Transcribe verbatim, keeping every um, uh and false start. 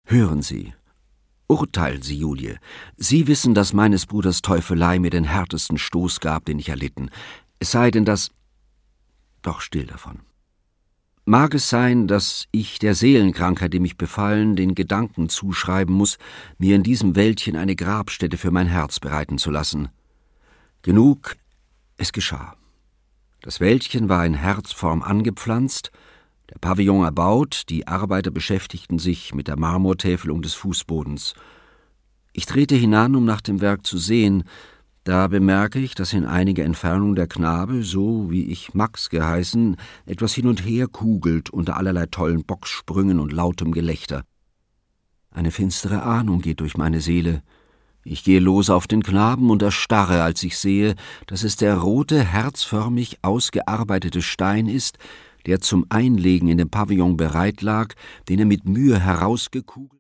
»Hören Sie, urteilen Sie, Julie. Sie wissen, dass meines Bruders Teufelei mir den härtesten Stoß gab, den ich erlitten. Es sei denn, dass... Doch still davon. Mag es sein, dass ich der Seelenkrankheit, die mich befallen, den Gedanken zuschreiben muss, mir in diesem Wäldchen eine Grabstätte für mein Herz bereiten zu lassen. Genug, es geschah. Das Wäldchen war in Herzform angepflanzt, der Pavillon erbaut, die Arbeiter beschäftigten sich mit der Marmortäfelung des Fußbodens. Ich trete hinan, um nach dem Werk zu sehen. Da bemerke ich, dass in einiger Entfernung der Knabe, so wie ich Max geheißen, etwas hin und her kugelt unter allerlei tollen Bockssprüngen und lautem Gelächter. Eine finstere Ahnung geht durch meine Seele. Ich gehe los auf den Knaben und erstarre, als ich sehe, dass es der rote, herzförmig ausgearbeitete Stein ist, der zum Einlegen in dem Pavillon bereit lag, den er mit Mühe herausgekugelt